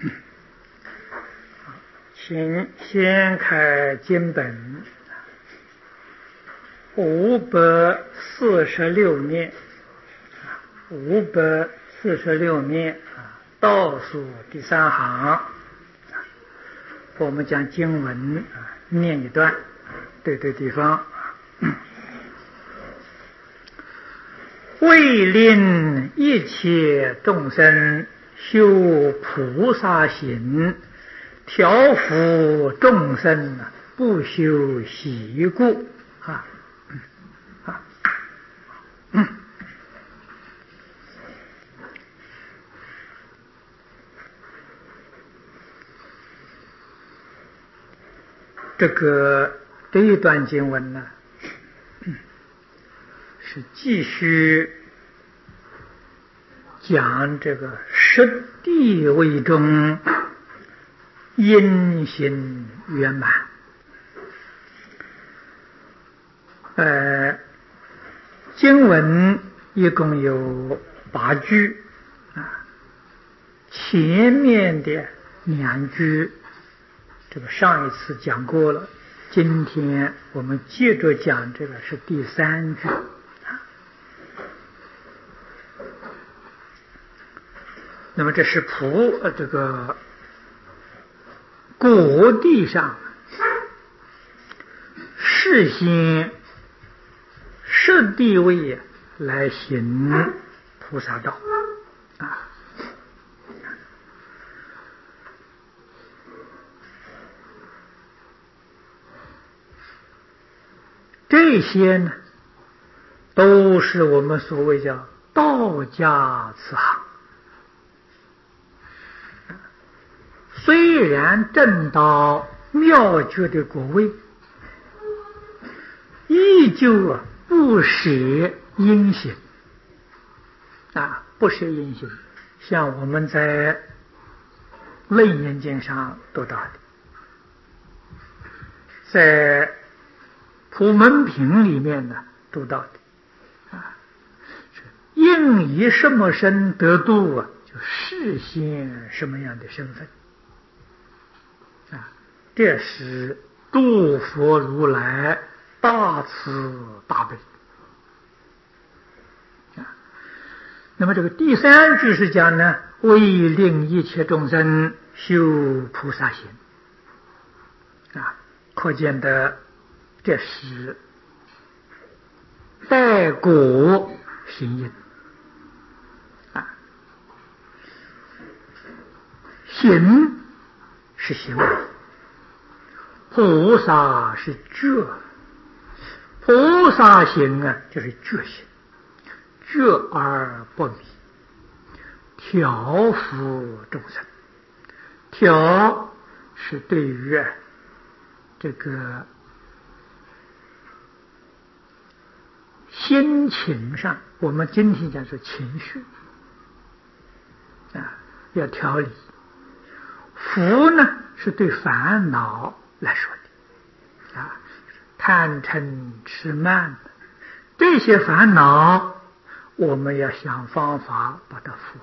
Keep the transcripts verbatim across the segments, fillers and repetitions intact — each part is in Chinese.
请先开经本五百四十六面，五百四十六面倒数第三行，我们将经文念一段，对对地方。为令一切众生修菩萨行，调伏众生不修习故啊啊嗯这个这一段经文呢，是继续讲这个十地位中因行圆满。呃，经文一共有八句啊，前面的两句这个上一次讲过了，今天我们接着讲这个是第三句。那么这是普呃这个果地上事先设地位来行菩萨道啊。这些呢，都是我们所谓叫道家慈航。虽然证到妙觉的果位，依旧啊不舍因行啊，不舍因行。像我们在《楞严经》上读到的，在《普门品》里面呢读到的啊，应以什么身得度啊，就示现什么样的身份。啊，这是诸佛如来大慈大悲啊。那么这个第三句是讲呢，为令一切众生修菩萨行啊，可见的这是待果行因啊，行是行为，菩萨是觉，菩萨行啊就是觉行，觉而不迷，调伏众生。调是对于这个心情上，我们今天讲说情绪啊，要调理。福呢是对烦恼来说的啊，贪嗔痴慢这些烦恼，我们要想方法把它扶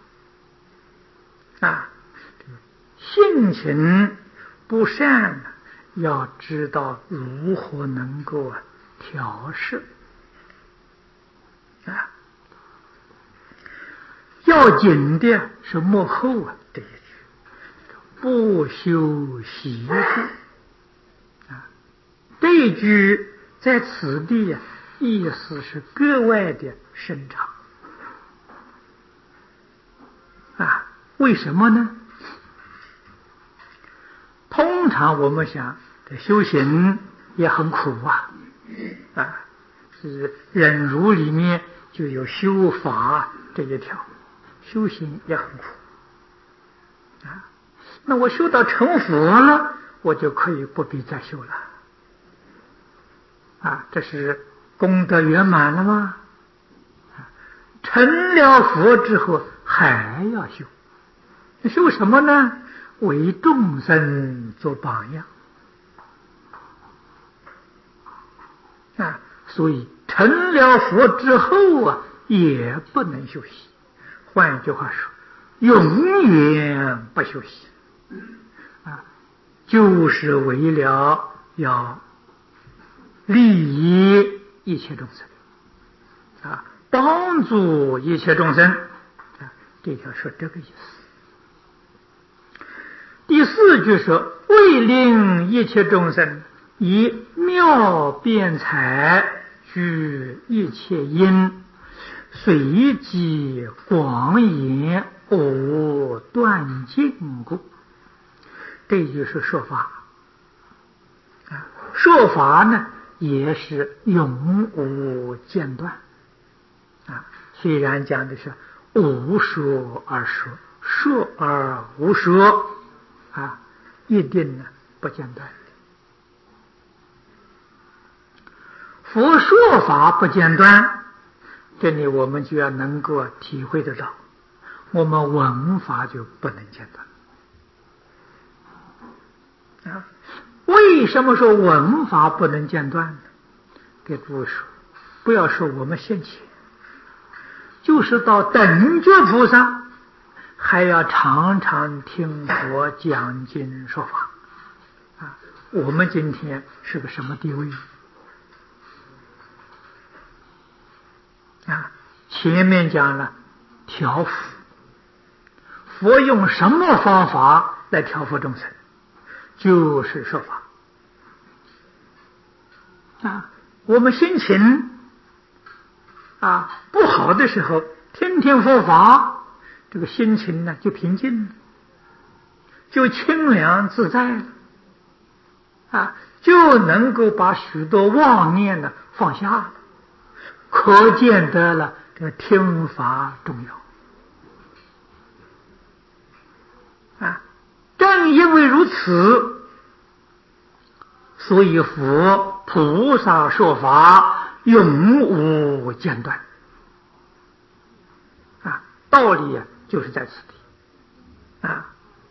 住啊。性情不善，要知道如何能够调试啊。要紧的是幕后啊这一句。不修习故啊，这一句在此地啊，意思是格外的深长啊。为什么呢？通常我们想，这修行也很苦啊啊，是忍辱里面就有修法这一条，修行也很苦啊。那我修到成佛了，我就可以不必再修了啊，这是功德圆满了吗？成了佛之后还要修，修什么呢？为众生做榜样啊，所以成了佛之后啊，也不能休息。换一句话说，永远不不修习啊，就是为了要利益一切众生啊，帮助一切众生啊，这条说这个意思。第四句说：为令一切众生以妙辩才具一切因，随机广演，无断尽故。这就是说法啊，说法呢也是永无间断啊。虽然讲的是无说而说，说而无说啊，一定呢不间断。佛说法不间断，这里我们就要能够体会得到，我们闻法就不能间断啊。为什么说闻法不能间断呢？给诸位说，不要说我们现前，就是到等觉菩萨，还要常常听佛讲经说法啊。我们今天是个什么地位啊？前面讲了调伏，佛用什么方法来调伏众生？就是说法啊。我们心情啊不好的时候，听听佛法，这个心情呢就平静了，就清凉自在了啊，就能够把许多妄念呢放下了，可见得了这个听法重要啊。正因为如此，所以佛菩萨说法永无间断啊，道理啊就是在此地啊。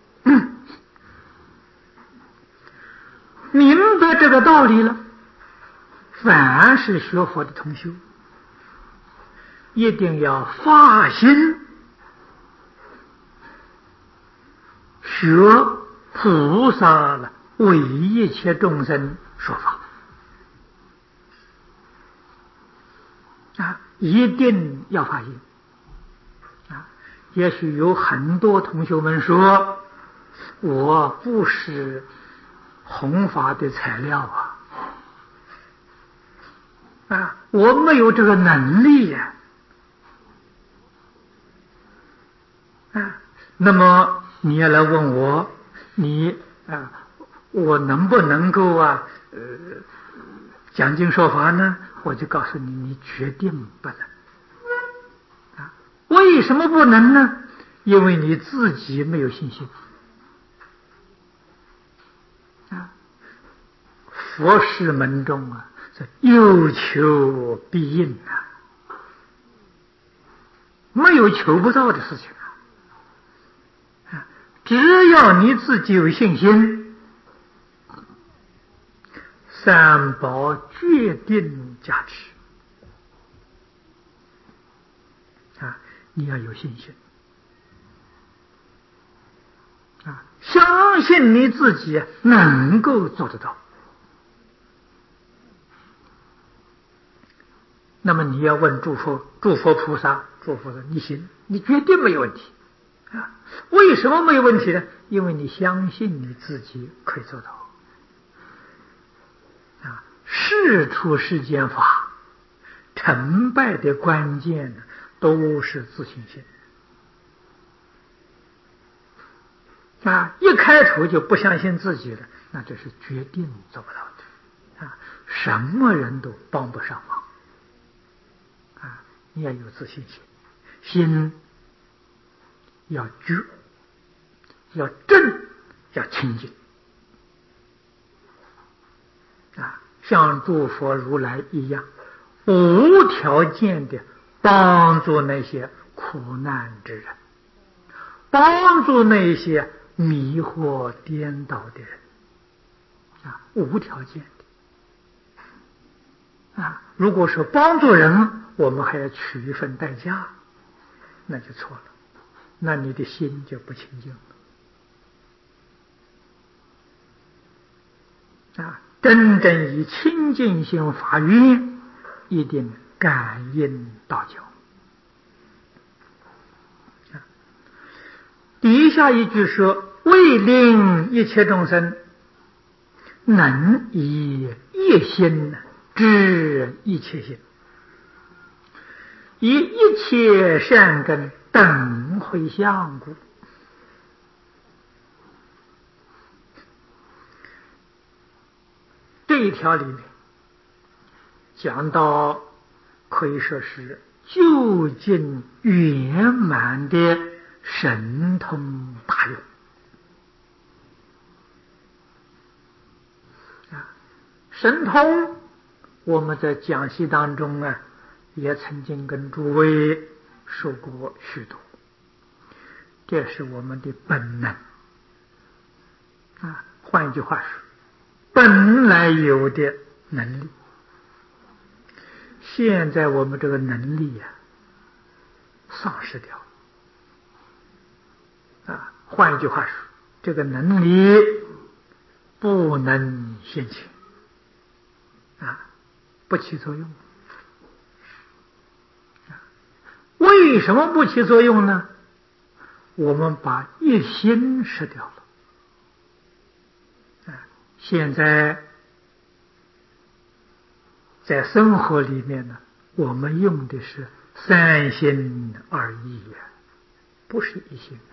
明白这个道理了，凡是学佛的同修，一定要发心学菩萨了，为一切众生说法啊，一定要发心啊。也许有很多同学们说，我不是弘法的材料啊，啊，我没有这个能力呀、啊，啊，那么你要来问我，你啊，我能不能够啊，呃，讲经说法呢？我就告诉你，你决定不能啊。为什么不能呢？因为你自己没有信心啊。佛事门中啊，是有求必应啊，没有求不到的事情啊。啊，只要你自己有信心，三宝决定加持啊！你要有信心啊，相信你自己能够做得到。那么你要问诸佛、诸佛菩萨、诸佛说你行，你绝对没有问题啊！为什么没有问题呢？因为你相信你自己可以做到啊！事出世间法，成败的关键呢，都是自信心啊！一开头就不相信自己了，那这是决定做不到的啊！什么人都帮不上忙。你要有自信心，心要觉，要正，要清净啊，像诸佛如来一样，无条件的帮助那些苦难之人，帮助那些迷惑颠倒的人啊，无条件的啊。如果说帮助人，我们还要取一份代价，那就错了，那你的心就不清净了啊，真正以清净心发愿，一定感应道交。啊，底下一句说：“为令一切众生能以一心知一切心，以一切善根等回向故。”这一条里面讲到，可以说是究竟圆满的神通大用啊！神通，我们在讲习当中啊，也曾经跟诸位说过许多，这是我们的本能啊。换一句话说，本来有的能力，现在我们这个能力呀、啊，丧失掉了啊。换一句话说，这个能力不能现前啊，不起作用啊。为什么不起作用呢？我们把一心失掉了。现在在生活里面呢，我们用的是三心二意呀，不是一心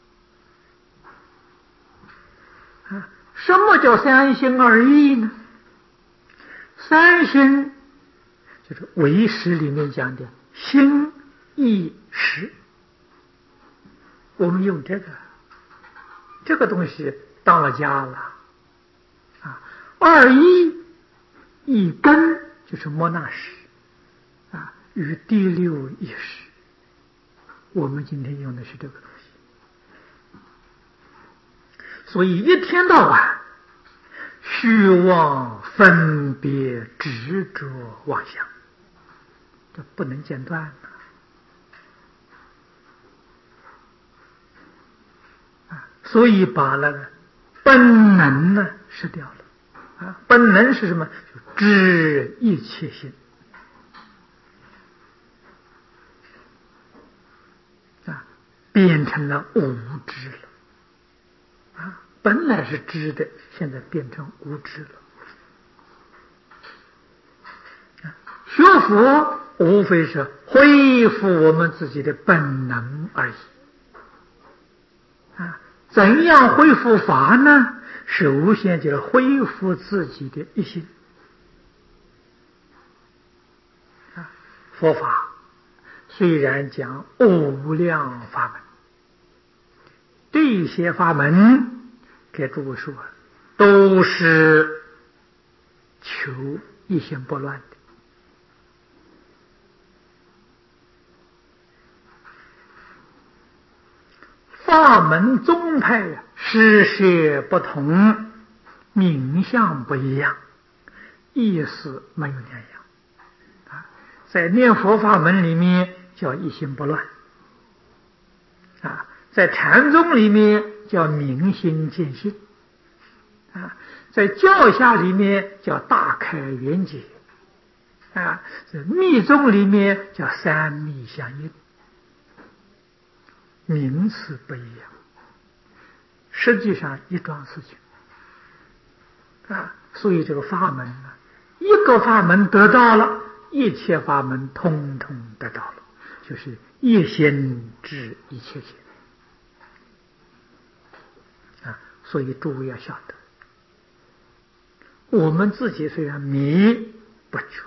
啊。啊，什么叫三心二意呢？三心就是唯识里面讲的心意识，我们用这个这个东西当了家了。二一一根就是摩那识啊，与第六意识，我们今天用的是这个东西，所以一天到晚虚妄分别执着妄想，这不能间断啊！所以把那个本能呢失掉了。啊，本能是什么？就知一切心啊，变成了无知了啊！本来是知的，现在变成无知了啊！学佛无非是恢复我们自己的本能而已啊！怎样恢复法呢？首先就是恢复自己的一心啊！佛法虽然讲无量法门，这些法门给诸位说都是求一心不乱的。法门宗派呀，施设不同，名相不一样，意思没有两样啊。在念佛法门里面叫一心不乱啊，在禅宗里面叫明心见性啊，在教下里面叫大开圆解啊，在密宗里面叫三密相应。名词不一样，实际上一桩事情啊。所以这个法门呢，一个法门得到了，一切法门通通得到了，就是一心知一切心啊。所以诸位要晓得，我们自己虽然迷不求，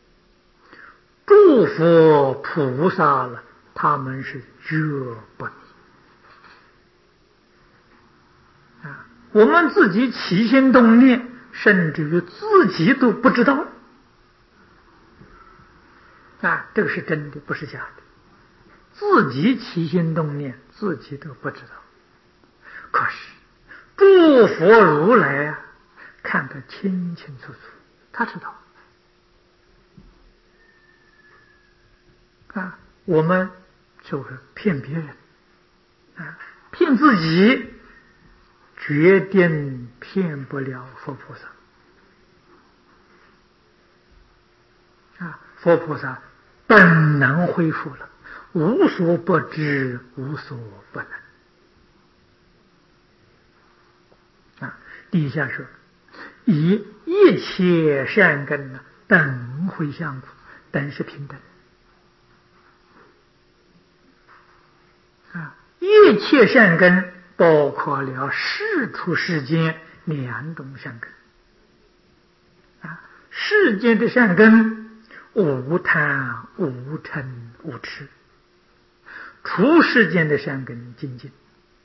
诸佛菩萨了，他们是觉不迷啊！我们自己起心动念，甚至于自己都不知道啊！这个是真的，不是假的。自己起心动念，自己都不知道。可是诸佛如来啊，看得清清楚楚，他知道啊！我们就是骗别人啊，骗自己，决定骗不了佛菩萨佛菩萨本能恢复了，无所不知，无所不能。啊，底下说以一切善根呢等回向故，等是平等啊，一切善根包括了世出世间两种善根啊，世间的善根无贪无嗔无痴，出世间的善根精进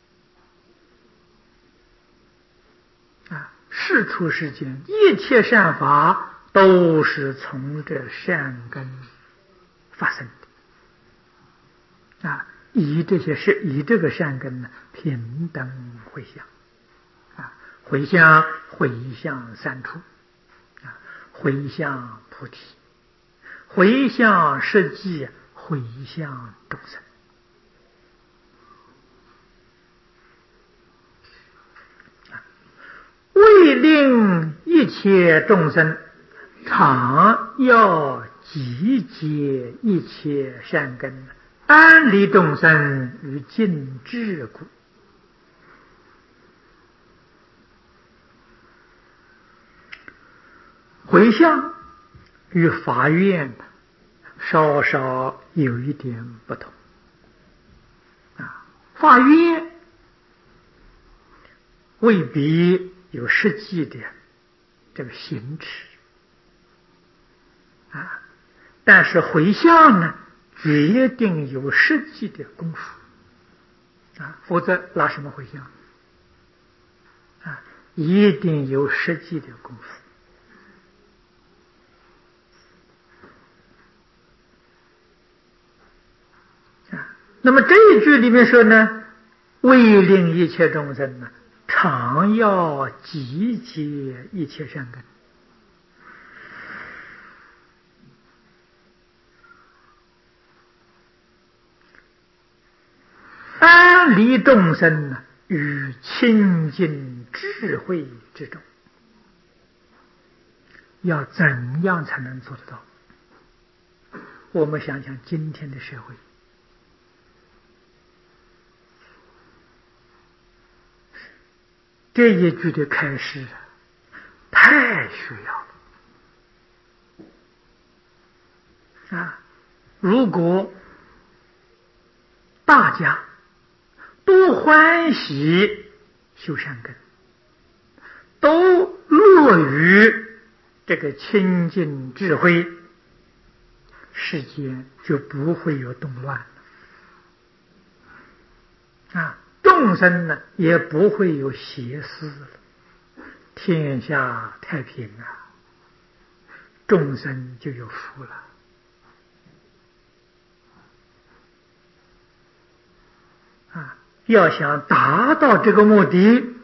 啊，世出世间一切善法都是从这善根发生的啊，以这些是以这个善根呢平等回向啊，回向回向三处啊，回向菩提，回向实际，回向众生。为令一切众生常要集结一切善根，安利众生于尽智故。回向与法愿稍稍有一点不同啊，法愿未必有实际的这个行持啊，但是回向呢，决定有实际的功夫啊，否则拿什么回向啊？一定有实际的功夫啊。那么这一句里面说呢，为令一切众生呢，常要集结一切善根。安利众生呢，于清净智慧之中，要怎样才能做得到？我们想想今天的社会，这一句的开示太需要了啊！如果大家都欢喜修善根，都乐于这个清净智慧，世间就不会有动乱了啊！众生呢也不会有邪思了，天下太平啊，众生就有福了啊！要想达到这个目的，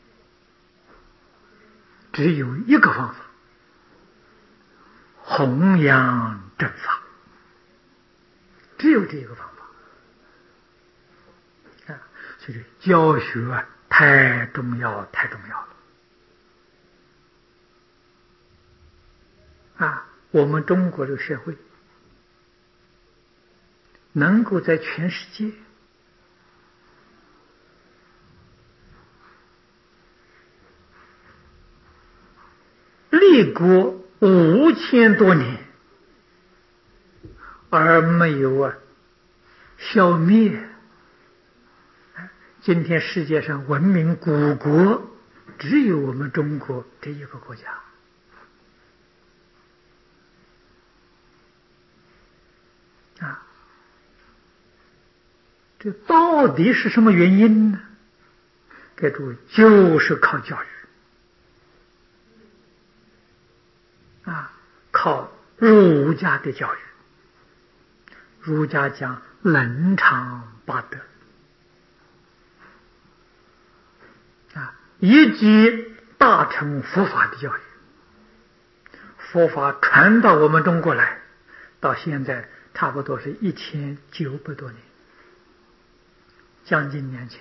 只有一个方法：弘扬正法，只有这个方法啊！所以教学啊，太重要，太重要了啊！我们中国的社会能够在全世界立国五千多年，而没有啊消灭。今天世界上文明古国，只有我们中国这一个国家啊！这到底是什么原因呢？该注意，就是靠教育啊，靠儒家的教育。儒家讲伦常八德啊，以及大乘佛法的教育。佛法传到我们中国来，到现在差不多是一千九百多年，将近两千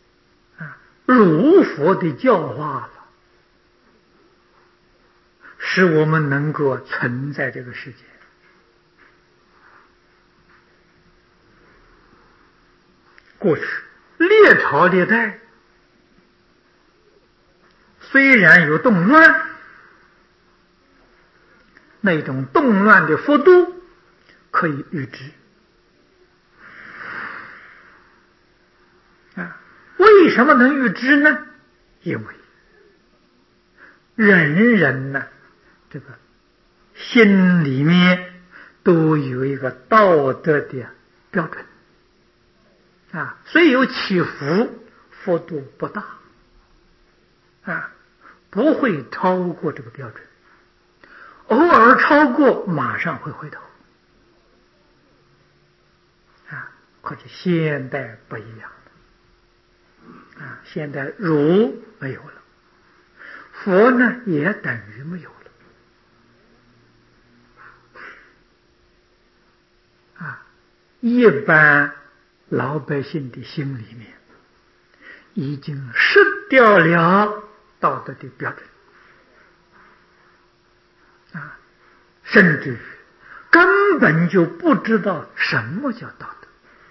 年啊，儒佛的教化了， 使我们能够存在这个世界。过去历朝历代虽然有动乱，那种动乱的幅度可以预知啊。为什么能预知呢？因为人人呢，这个心里面都有一个道德的标准啊，虽有起伏，幅度不大啊，不会超过这个标准。偶尔超过，马上会回头啊。可是现代不一样了啊，现代儒没有了，佛呢也等于没有了啊。一般老百姓的心里面已经失掉了道德的标准啊，甚至于根本就不知道什么叫道德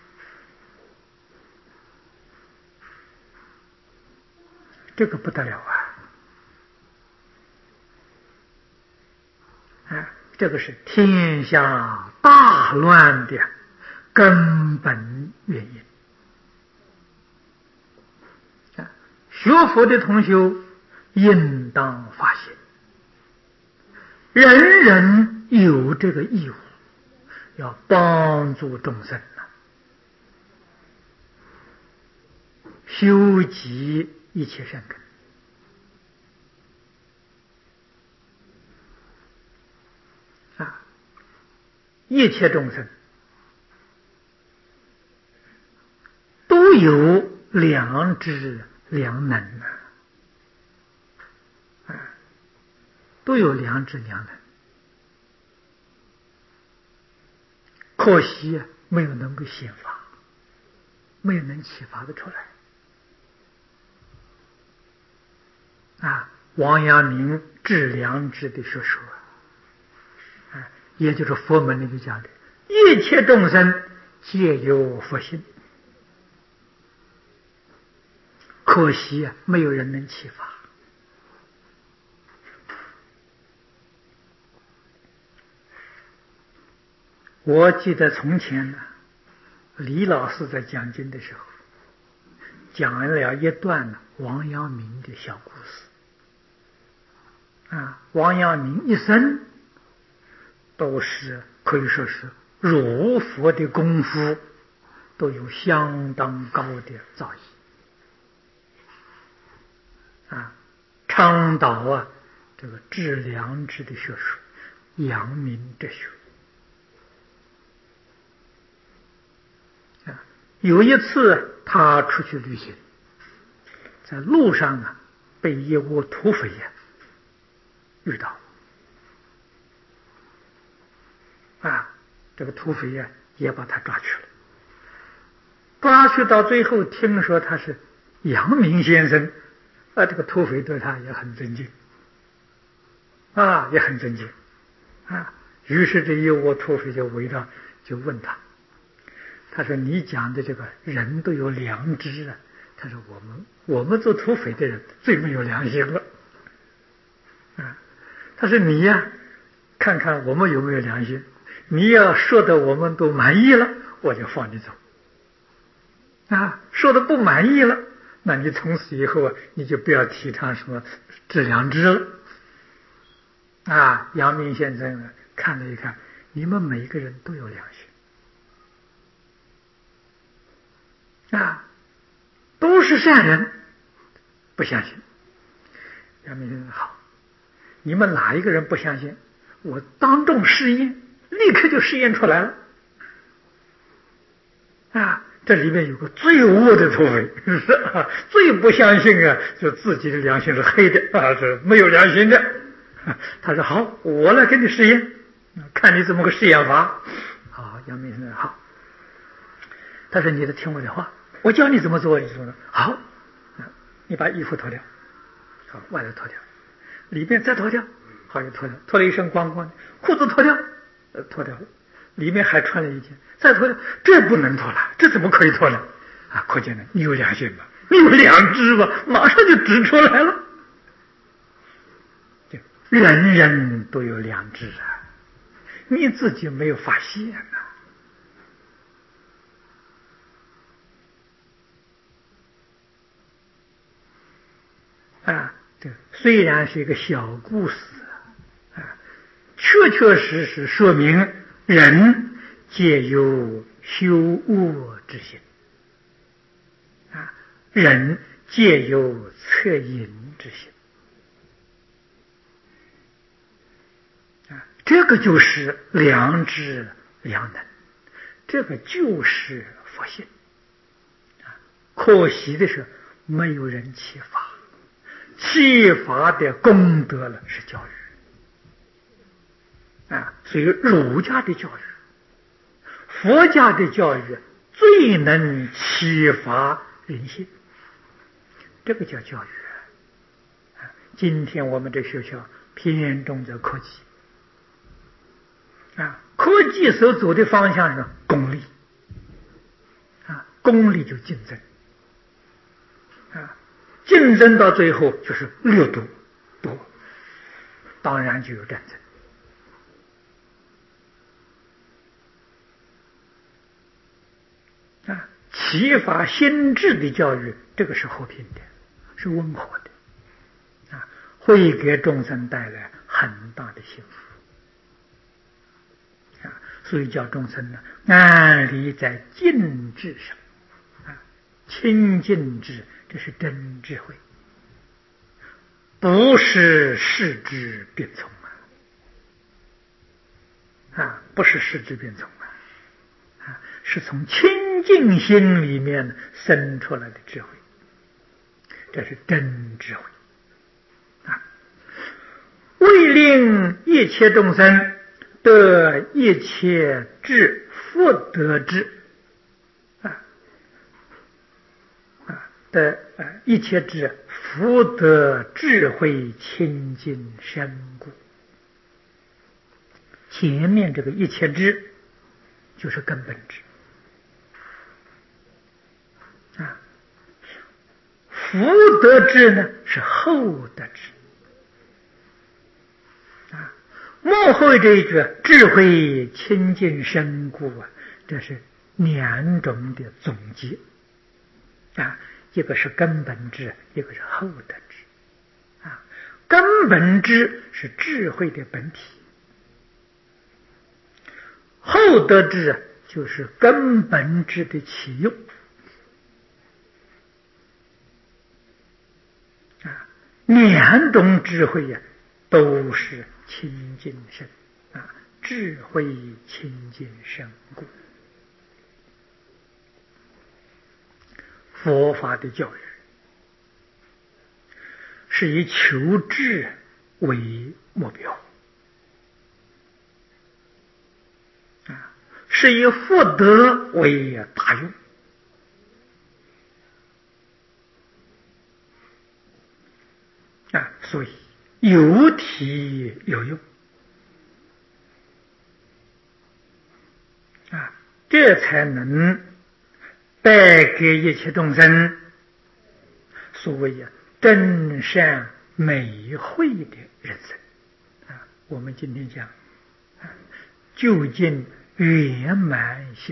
这个不得了啊！啊，这个是天下大乱的根本原因啊！学佛的同修应当发现，人人有这个义务，要帮助众生啊，修集一切善根啊！一切众生都有良知良能啊，都有良知良能，可惜没有能够显发，没有能启发的出来啊。王阳明治良知的学说啊，也就是佛门里面讲的，一切众生皆有佛性，可惜啊，没有人能启发。我记得从前呢，李老师在讲经的时候，讲了一段呢王阳明的小故事啊。王阳明一生都是可以说是儒佛的功夫都有相当高的造诣啊，倡导啊这个治良知的学说，阳明哲学啊。有一次他出去旅行，在路上啊被一窝土匪呀遇到啊，这个土匪呀也把他抓去了，抓去到最后听说他是阳明先生啊，这个土匪对他也很尊敬啊，也很尊敬啊。于是这一窝土匪就围着，就问他，他说你讲的这个人都有良知啊，他说我们我们做土匪的人最没有良心了啊。他说你呀看看我们有没有良心，你要说的我们都满意了，我就放你走啊，说的不满意了，那你从此以后啊你就不要提倡什么治良知了啊。阳明先生呢看了一看，你们每一个人都有良心啊，都是善人，不相信。阳明先生好，你们哪一个人不相信，我当众试验，立刻就试验出来了啊。这里面有个最恶的土匪，是啊，最不相信啊，就自己的良心是黑的啊，是没有良心的。他说好，我来给你试验，看你怎么个试验法。好，阳明先生好，他说你得听我的话，我教你怎么做，你说呢？好，你把衣服脱掉，好，外头脱掉，里边再脱掉，好， 好就脱掉，脱了一身光光的，裤子脱掉，呃，脱掉了，里面还穿了一件，再脱掉，这不能脱了，这怎么可以脱了？啊，可见呢，你有良心吧？你有良知吧？马上就指出来了。人人都有良知啊，你自己没有发现呐、啊。啊，这虽然是一个小故事啊，确确实实说明人皆有修恶之心啊，人皆有恻隐之心啊，这个就是良知良能，这个就是佛性啊。可惜的是没有人启发，启发的功德了是教育啊，所以儒家的教育、佛家的教育最能启发人心，这个叫教育啊。今天我们这学校偏重在科技啊，科技所走的方向是功利啊，功利就竞争啊，竞争到最后就是掠夺夺，当然就有战争。啊，启发心智的教育，这个是和平的，是温和的，啊，会给众生带来很大的幸福，啊，所以叫众生呢，安立在静智上，啊，清净智，这是真智慧，不是视之变从啊，啊，不是视之变从啊。啊，是从清净心里面生出来的智慧，这是真智慧啊！为令一切众生得一切智福德智啊啊的啊一切智福德智慧清净深故。前面这个一切智就是根本智啊，福德智呢是后德智啊，幕后这一句智慧清净深故啊，这是两种的总结啊，一个是根本智，一个是后德智啊。根本智是智慧的本体，后德智就是根本智的起用啊，两种智慧呀、啊，都是清净身啊，智慧清净身故。佛法的教育是以求智为目标啊，是以福德为大用啊，所以有体有用啊，这才能带给一切众生所谓啊真善美慧的人生啊。我们今天讲啊，究竟圆满幸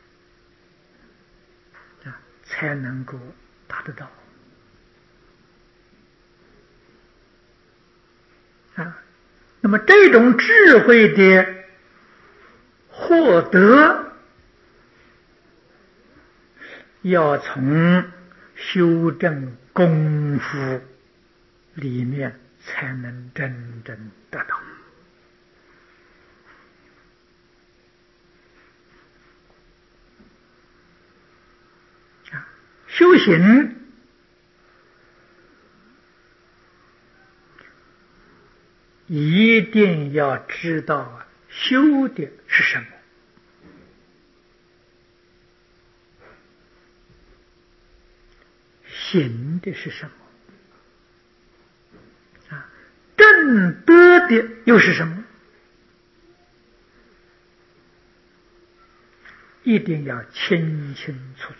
福啊，才能够达得到啊。那么这种智慧的获得，要从修正功夫里面才能真正得到啊。修行一定要知道啊，修的是什么，行的是什么啊？正得的又是什么？一定要清清楚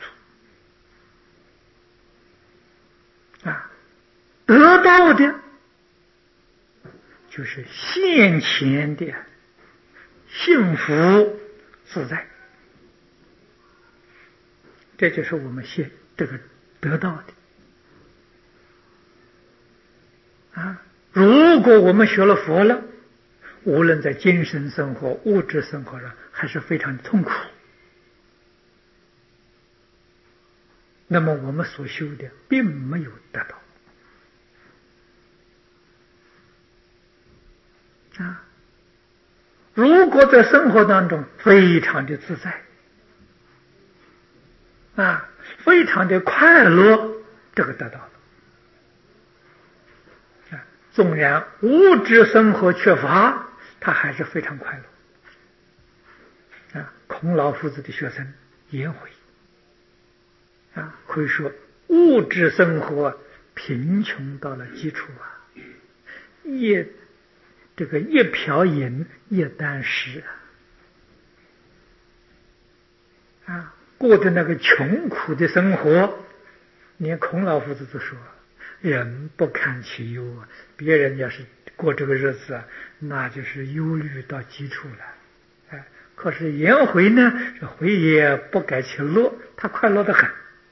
楚啊！得到的就是现前的幸福自在，这就是我们现这个得到的啊！如果我们学了佛了，无论在精神生活、物质生活上，还是非常痛苦。那么我们所修的并没有得到啊！如果在生活当中非常的自在啊，非常的快乐，这个得到了啊。纵然物质生活缺乏，他还是非常快乐啊。孔老夫子的学生颜回啊，会说物质生活贫穷到了基础啊，一这个一瓢饮一箪食啊，过的那个穷苦的生活，连孔老夫子都说人不堪其忧啊，别人要是过这个日子啊，那就是忧虑到极处了。哎，可是颜回呢，这回也不改其乐，他快乐得很。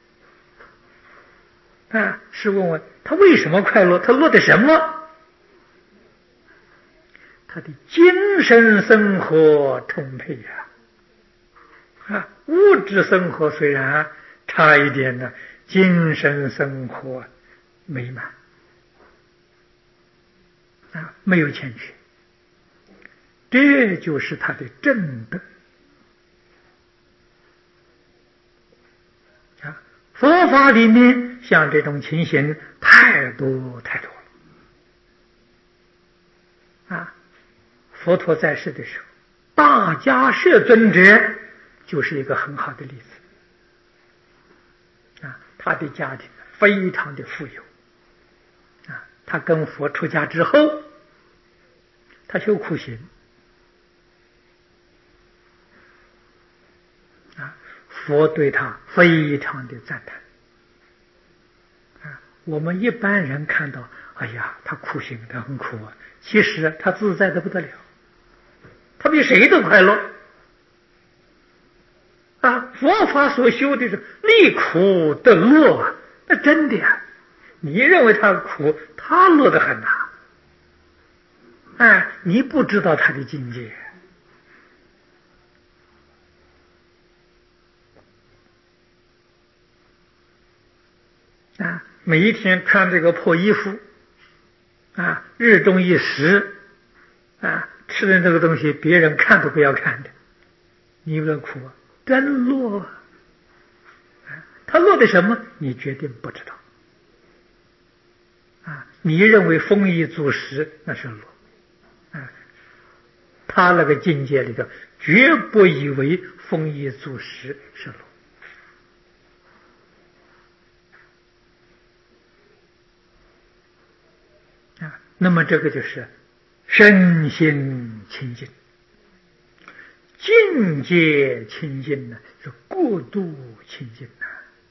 啊，是问问他为什么快乐？他乐的什么？他的精神生活充沛呀！啊，物质生活虽然差一点呢，精神生活美满啊，没有欠缺，这就是他的正德啊！佛法里面像这种情形太多太多了啊！佛陀在世的时候，大迦叶尊者就是一个很好的例子啊！他的家庭非常的富有啊！他跟佛出家之后，他修苦行啊，佛对他非常的赞叹啊！我们一般人看到，哎呀，他苦行他很苦啊，其实他自在的不得了。他比谁都快乐啊！佛法所修的是离苦得乐啊，那真的呀！你认为他苦，他乐得很呐！哎，你不知道他的境界啊！每一天穿这个破衣服啊，日中一时啊，吃的这个东西别人看都不要看的，你有没有苦啊？真乐啊！他乐的什么？你决定不知道啊！你认为丰衣足食那是乐啊，他那个境界里头绝不以为丰衣足食是乐啊。那么这个就是身心清净，境界清净呢，是过度清净呐。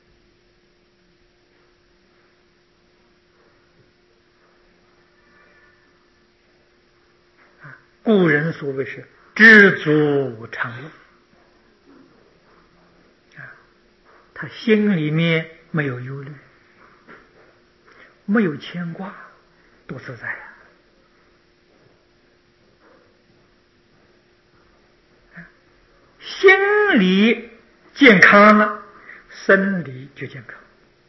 故人所谓是知足常乐啊，他心里面没有忧虑，没有牵挂，多自在呀！心理健康了，生理就健康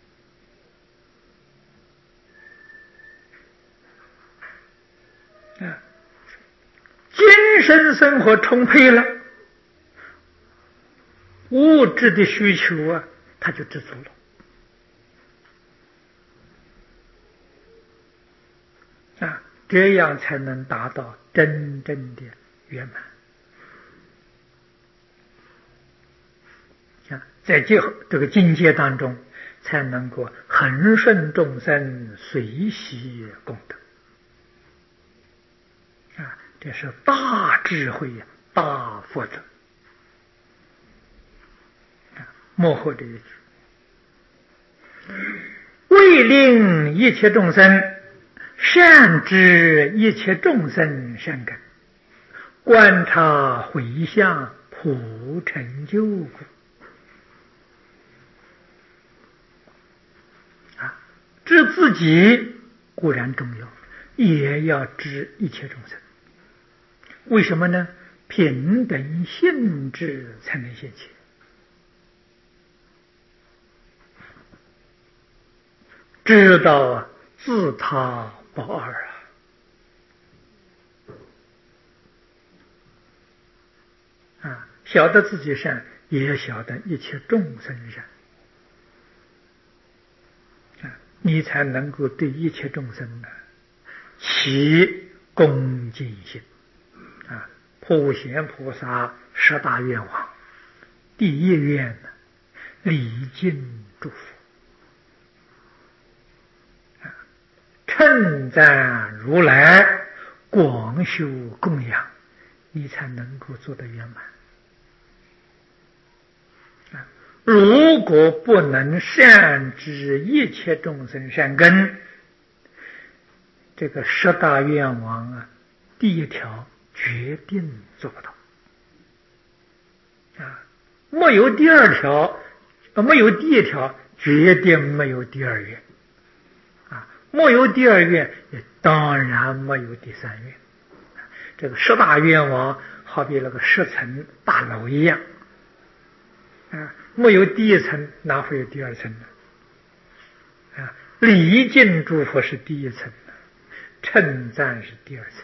啊。精神生活充沛了，物质的需求啊，他就知足了啊，这样才能达到真正的圆满啊，在这这个境界当中，才能够恒顺众生，随喜功德这是大智慧呀，大福德。幕后这一句，为令一切众生善知一切众生善根，观察回向普成就故。啊，知自己固然重要，也要知一切众生。为什么呢？平等性质才能现前。知道啊，自他不二啊！啊，晓得自己善，也晓得一切众生善啊，你才能够对一切众生呢起恭敬心啊！普贤菩萨十大愿望，第一愿呢，礼敬祝福。称赞如来，广修供养，你才能够做得圆满。如果不能善知一切众生善根，这个十大愿望啊，第一条决定做不到啊，没有第二条，没有第一条，决定没有第二愿。没有第二愿，也当然没有第三愿。这个十大愿望好比那个十层大楼一样啊，没有第一层，哪会有第二层呢？啊，礼敬祝福是第一层，称赞是第二层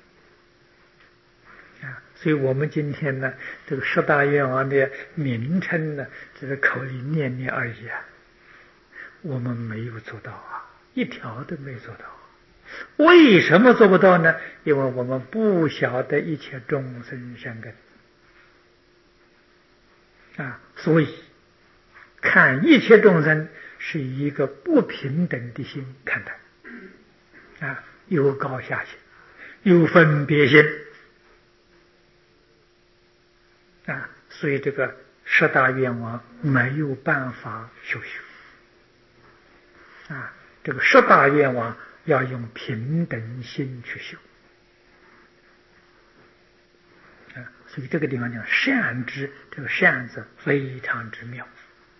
啊。所以我们今天呢，这个十大愿望的名称呢，只是口里念念而已啊，我们没有做到啊。一条都没做到，为什么做不到呢？因为我们不晓得一切众生善根啊，所以看一切众生是以一个不平等的心看待啊，有高下心，有分别心啊，所以这个十大愿望没有办法修修啊。这个十大愿望要用平等心去修啊，所以这个地方讲善知，这个善字非常之妙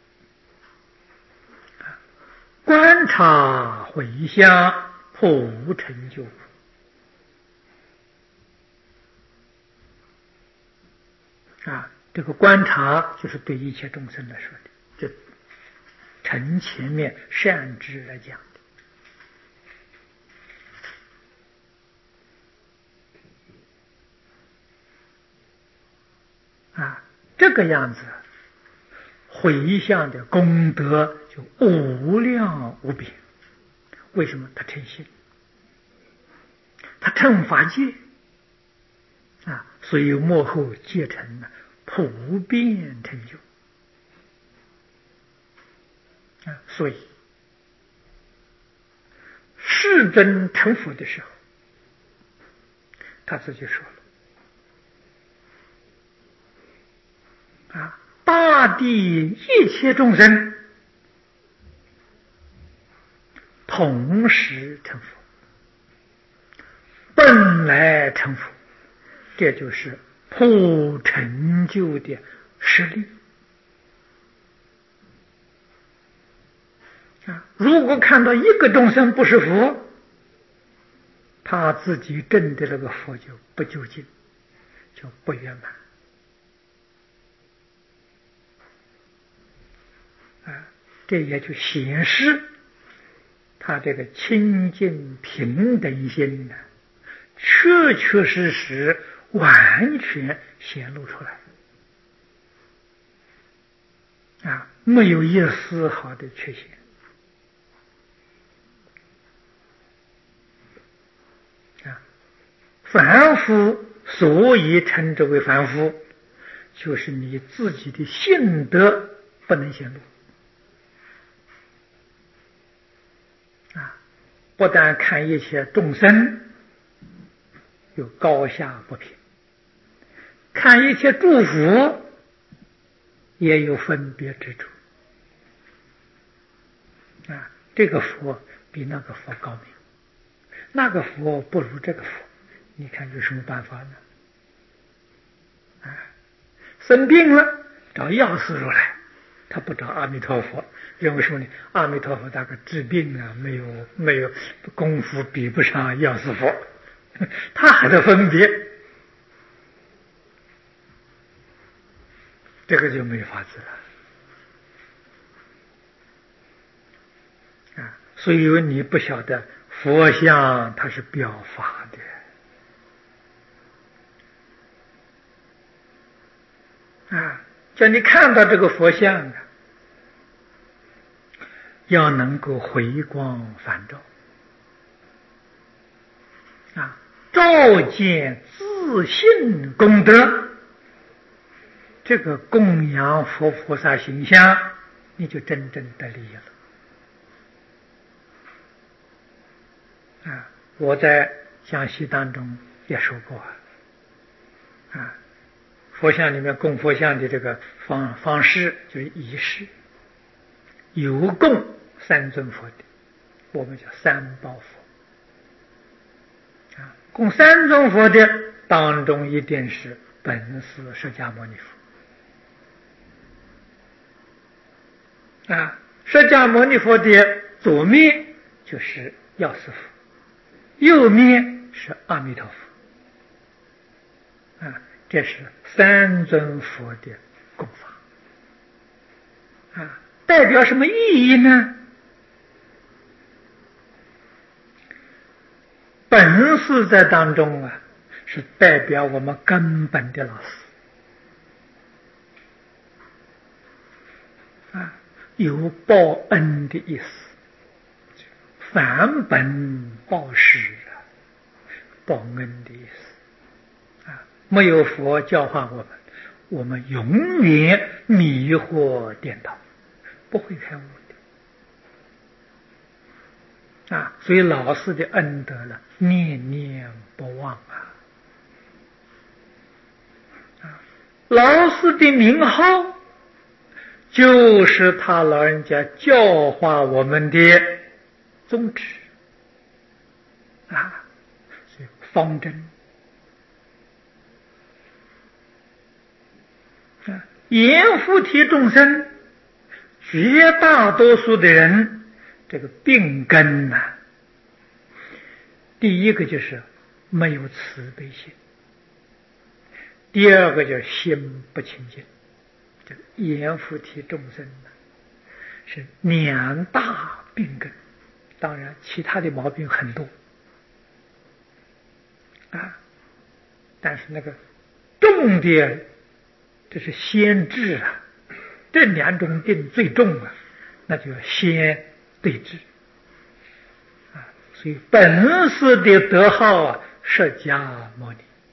啊。观察回向普成就啊，这个观察就是对一切众生来说的，就从前面善知来讲。啊，这个样子，回向的功德就无量无边。为什么？他称心，他称法界啊，所以幕后皆成了普遍成就啊。所以世尊成佛的时候，他自己说了。啊，大地一切众生同时成佛，本来成佛，这就是普成就的实力啊！如果看到一个众生不是佛，他自己证的那个佛就不究竟，就不圆满。啊，这也就显示他这个清净平等心呢，确确实实完全显露出来啊，没有一丝毫的缺陷啊。凡夫所以称之为凡夫，就是你自己的性德不能显露。不但看一切众生有高下不平，看一切诸佛也有分别之处啊，这个佛比那个佛高明，那个佛不如这个佛，你看有什么办法呢？啊，生病了找药师如来，他不找阿弥陀佛，认为什么呢？阿弥陀佛大概治病啊，没有没有功夫比不上药师佛，他还得分别，这个就没法子了啊！所以你不晓得佛像它是表法的啊，叫你看到这个佛像啊，要能够回光返照啊，照见自信功德，这个供养佛菩萨形象，你就真正得利益了啊！我在讲习当中也说过啊，佛像里面供佛像的这个方方式就是仪式，有供三尊佛的，我们叫三宝佛啊。供三尊佛的当中一定是本师释迦牟尼佛啊，释迦牟尼佛的左面就是药师佛，右面是阿弥陀佛啊，这是三尊佛的供法啊，代表什么意义呢？本师在当中啊，是代表我们根本的老师啊，有报恩的意思，返本报师啊，报恩的意思啊，没有佛教化我们，我们永远迷惑颠倒，不会开悟的啊！所以老师的恩德了，念念不忘啊！啊，老师的名号就是他老人家教化我们的宗旨啊，所以方针啊，阎浮提众生绝大多数的人，这个病根呐、啊，第一个就是没有慈悲心，第二个就是心不清净。这个阎浮提众生呢，是两大病根，当然其他的毛病很多啊，但是那个重的这是先治啊，这两种病最重啊，那就要先对治啊。所以本师的德号啊，释迦牟尼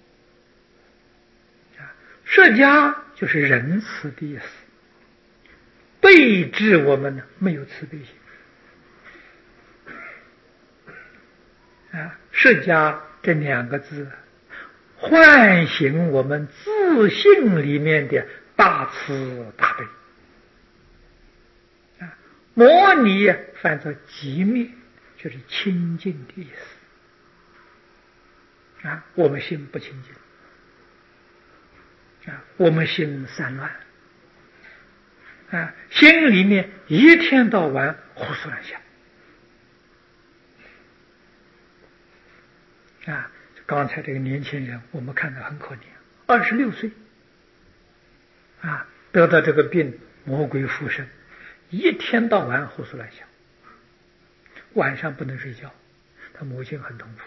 啊，释迦就是仁慈的意思，对治我们呢没有慈悲心啊，释迦这两个字唤醒我们自信里面的大慈大悲啊，摩尼翻作极灭，就是清净的意思啊，我们心不清净啊，我们心散乱啊，心里面一天到晚胡思乱想啊。刚才这个年轻人我们看着很可怜，二十六岁啊，得到这个病，魔鬼附身，一天到晚胡思乱想，晚上不能睡觉，他母亲很痛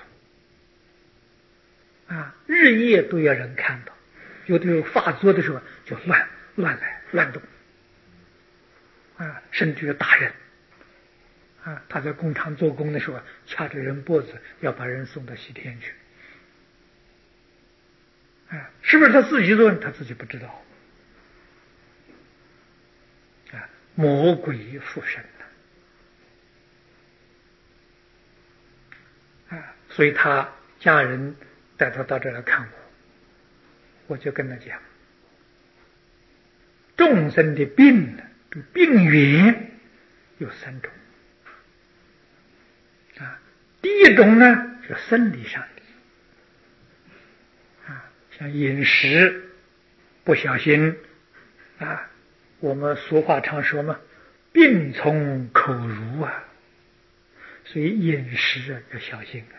苦啊，日夜都要人看到，有的时候发作的时候就乱乱来乱动啊，甚至于打人啊，他在工厂做工的时候掐着人脖子，要把人送到西天去啊，是不是他自己做？他自己不知道啊，魔鬼附身了啊，所以他家人带他到这来看我，我就跟他讲，众生的病呢，病源有三种啊。第一种呢是生理上的啊，像饮食不小心啊，我们俗话常说嘛，病从口入啊，所以饮食啊要小心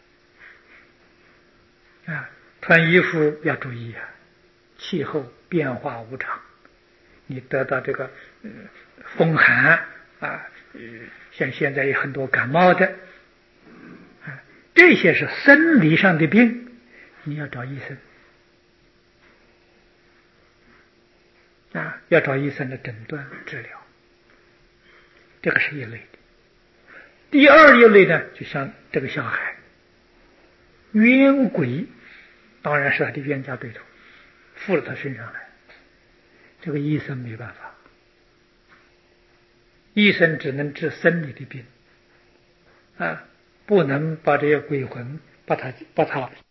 啊啊，穿衣服要注意啊，气候变化无常，你得到这个、呃、风寒啊、呃，像现在有很多感冒的啊，这些是生理上的病，你要找医生啊，要找医生的诊断治疗，这个是一类的。第二一类呢，就像这个小孩，冤鬼当然是他的冤家对头，附到他身上来，这个医生没办法，医生只能治生理的病啊，不能把这些鬼魂把他把他